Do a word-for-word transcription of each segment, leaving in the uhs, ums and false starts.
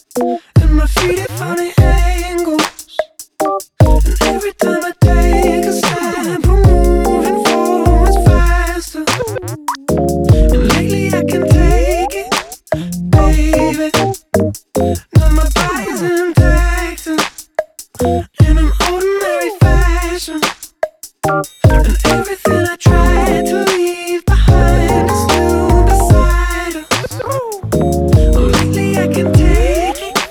and my feet at funny angles. And every time I take a step, I'm moving forwards faster. And lately I can take it, baby. Now my body's in Texas, in an ordinary fashion. And everything I tried to leave behind is still beside us. Oh, lately I can take it.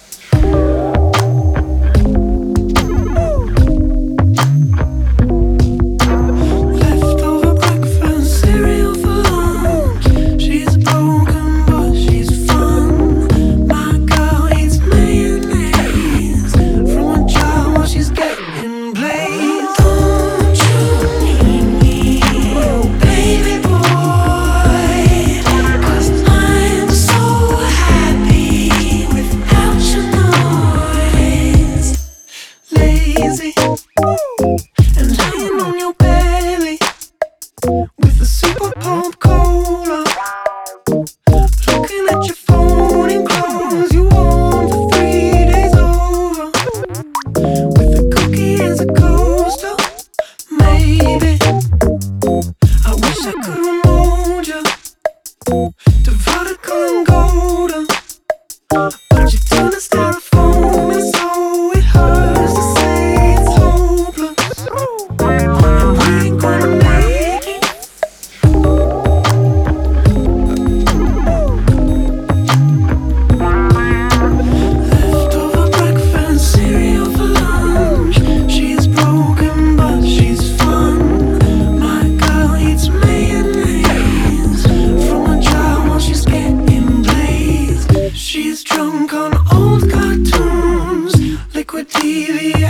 Leftover breakfast, cereal for lunch. She's broken, but she's fun. My girl eats mayonnaise from a jar while she's getting blazed. Don't you need me, baby boy? 'Cause I'm so happy without your noise. Lazy and lying on your belly with a super pump cola. Looking at your phone and clothes you worn for three days over. With a cookie as a coaster, maybe. I wish I could remote you to vertical and golden, but you turn to styrofoam and so it hurts to say it's hopeless. And we ain't gonna make it. Leftover breakfast, cereal for lunch. She's broken, but she's fun. My girl eats mayonnaise from a jar while she's getting blazed. She's drunk on old cartoons, liquid T V